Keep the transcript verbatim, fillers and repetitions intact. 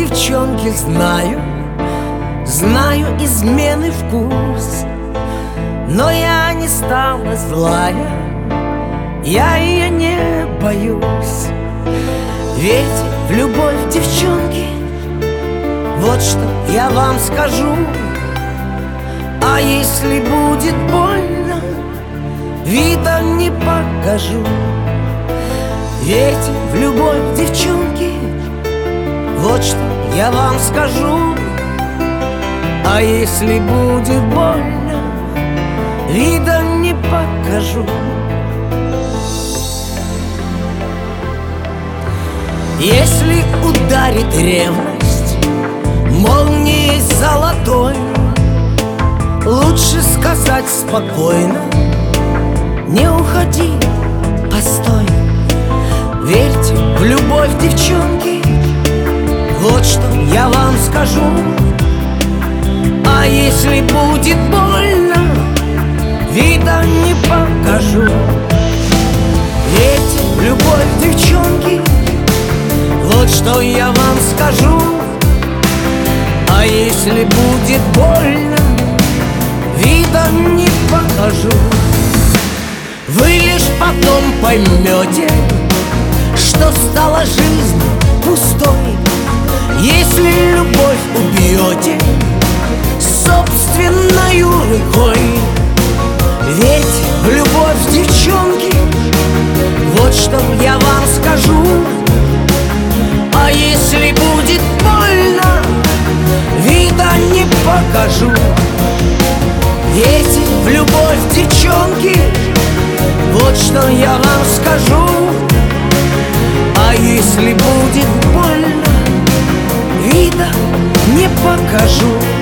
девчонки знаю, знаю измены вкус, но я не стала злая, я ее не боюсь. Верьте в любовь, девчонки, вот что я вам скажу. А если будет больно, вида не покажу. Верьте в любовь, девчонки, вот что я вам скажу. А если будет больно, вида не покажу. Если ударит ревность молнией золотой, лучше сказать спокойно: не уходи, постой. Верьте в любовь, девчонки, вот что я вам скажу. А если будет больно, вида не покажу. Верьте в любовь, девчонки, вот что я вам скажу. А если будет больно, вида не покажу. Вы лишь потом поймете, что стала жизнь пустой, если любовь убьете собственною рукой. Верьте в любовь, девчонки, вот что я вам скажу. А если будет больно, вида не покажу. Верьте в любовь, девчонки, вот что я вам скажу. А если будет больно, вида не покажу.